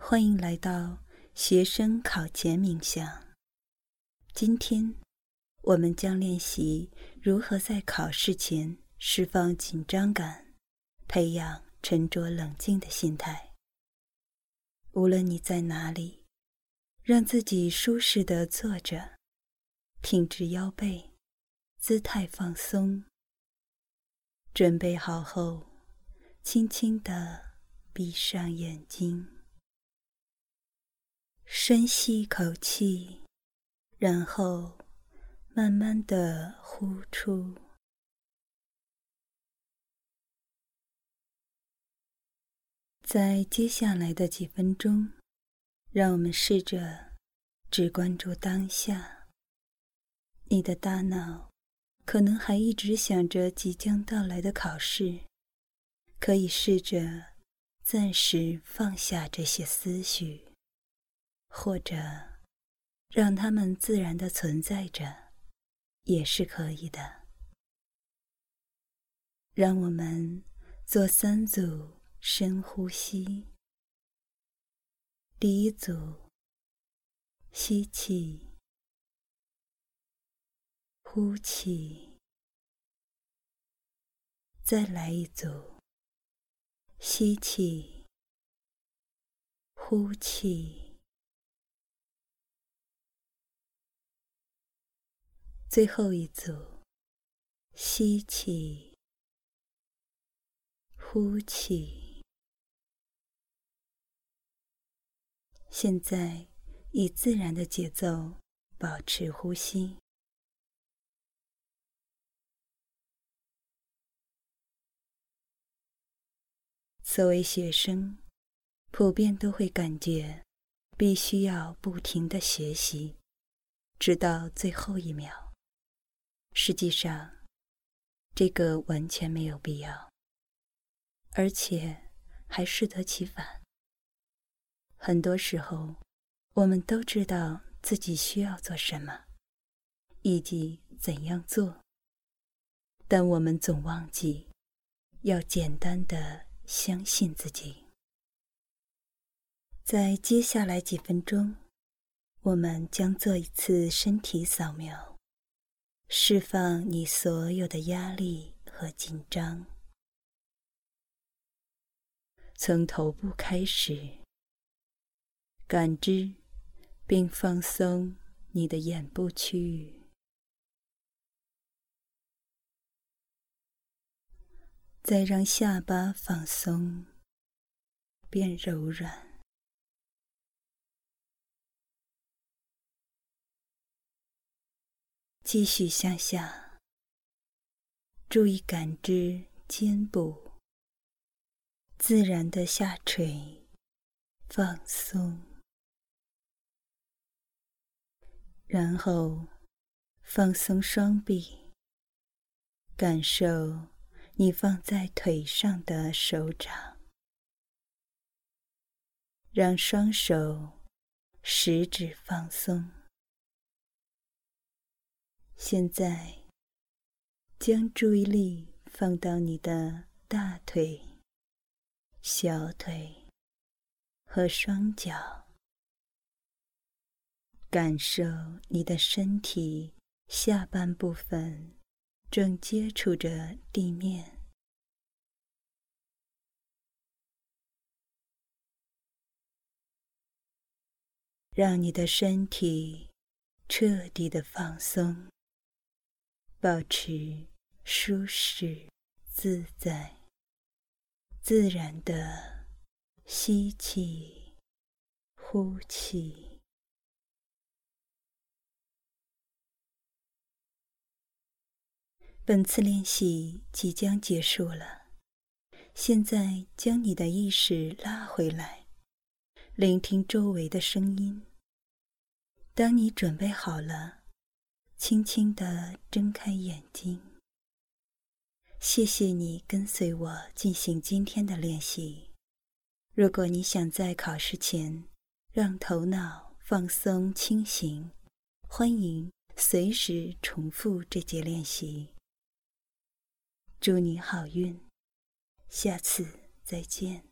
欢迎来到学生考前冥想。今天我们将练习如何在考试前释放紧张感，培养沉着冷静的心态。无论你在哪里，让自己舒适地坐着，挺直腰背，姿态放松。准备好后，轻轻地闭上眼睛。深吸一口气，然后慢慢地呼出。在接下来的几分钟，让我们试着只关注当下。你的大脑可能还一直想着即将到来的考试，可以试着暂时放下这些思绪，或者让它们自然地存在着，也是可以的。让我们做3组深呼吸。第一组，吸气，呼气。再来一组，吸气，呼气。最后一组，吸气，呼气。现在以自然的节奏保持呼吸。作为学生，普遍都会感觉必须要不停地学习，直到最后一秒。实际上，这个完全没有必要，而且还适得其反。很多时候，我们都知道自己需要做什么，以及怎样做，但我们总忘记要简单地相信自己。在接下来几分钟，我们将做一次身体扫描，释放你所有的压力和紧张。从头部开始，感知并放松你的眼部区域，再让下巴放松，变柔软。继续向下，注意感知肩部，自然的下垂，放松。然后放松双臂，感受你放在腿上的手掌，让双手食指放松。现在将注意力放到你的大腿、小腿和双脚，感受你的身体下半部分正接触着地面。让你的身体彻底的放松，保持舒适自在，自然的吸气，呼气。本次练习即将结束了，现在将你的意识拉回来，聆听周围的声音。当你准备好了，轻轻地睁开眼睛。谢谢你跟随我进行今天的练习。如果你想在考试前让头脑放松清醒，欢迎随时重复这节练习。祝你好运，下次再见。